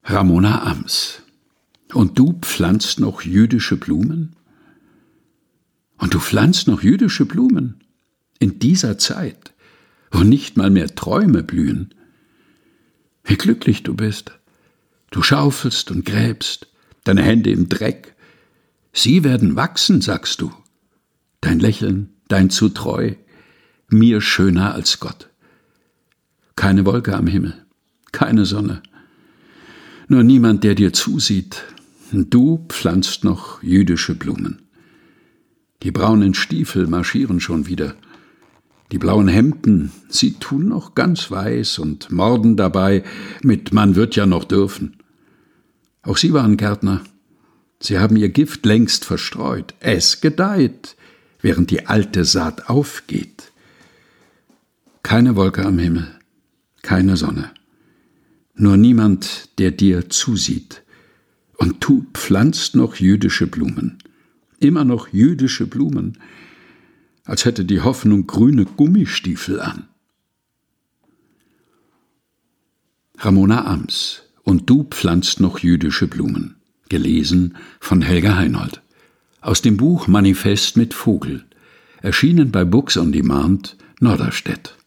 Ramona Ams. Und du pflanzt noch jüdische Blumen? Und du pflanzt noch jüdische Blumen? In dieser Zeit, wo nicht mal mehr Träume blühen? Wie glücklich du bist. Du schaufelst und gräbst, deine Hände im Dreck. Sie werden wachsen, sagst du. Dein Lächeln, dein zu treu, mir schöner als Gott. Keine Wolke am Himmel, keine Sonne. Nur niemand, der dir zusieht. Du pflanzt noch jüdische Blumen. Die braunen Stiefel marschieren schon wieder. Die blauen Hemden, sie tun noch ganz weiß und morden dabei mit »Man wird ja noch dürfen«. Auch sie waren Gärtner. Sie haben ihr Gift längst verstreut. Es gedeiht, während die alte Saat aufgeht. Keine Wolke am Himmel, keine Sonne. Nur niemand, der dir zusieht. Und du pflanzt noch jüdische Blumen. Immer noch jüdische Blumen, als hätte die Hoffnung grüne Gummistiefel an. Ramona Ams. Und du pflanzt noch jüdische Blumen. Gelesen von Helga Heinold. Aus dem Buch Manifest mit Vogel. Erschienen bei Books on Demand, Norderstedt.